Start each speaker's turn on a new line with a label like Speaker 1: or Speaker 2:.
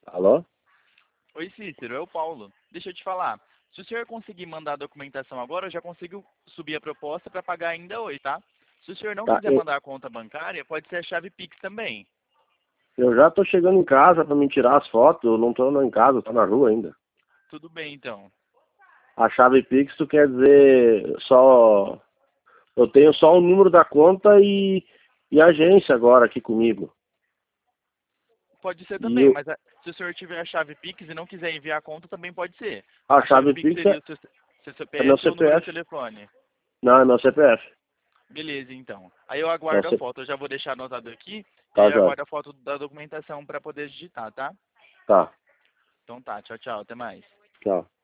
Speaker 1: Alô?
Speaker 2: Oi, Cícero, é o Paulo. Deixa eu te falar. Se o senhor conseguir mandar a documentação agora, eu já consigo subir a proposta para pagar ainda hoje, tá? Se o senhor não
Speaker 1: Tá,
Speaker 2: quiser mandar a conta bancária, pode ser a chave Pix também.
Speaker 1: eu já tô chegando em casa pra me tirar as fotos, eu não tô em casa, tô na rua ainda.
Speaker 2: Tudo bem, então.
Speaker 1: A chave Pix, tu quer dizer só... Eu tenho só o número da conta e a agência agora aqui comigo.
Speaker 2: Pode ser
Speaker 1: E
Speaker 2: também, mas se o senhor tiver a chave Pix e não quiser enviar a conta, também pode ser.
Speaker 1: a
Speaker 2: A chave
Speaker 1: chave
Speaker 2: Pix
Speaker 1: Pix
Speaker 2: seria o seu
Speaker 1: é meu
Speaker 2: CPF ou o número de
Speaker 1: CPF.
Speaker 2: telefone.
Speaker 1: Não, é meu CPF.
Speaker 2: Beleza, então. Aí eu
Speaker 1: É o
Speaker 2: aguardo a
Speaker 1: C...
Speaker 2: foto. Eu já vou deixar anotado aqui e aí
Speaker 1: Tá,
Speaker 2: eu
Speaker 1: Jorge.
Speaker 2: aguardo a foto da documentação para poder digitar, tá?
Speaker 1: Tá,
Speaker 2: Então tá, tchau, tchau, até mais.
Speaker 1: tchau.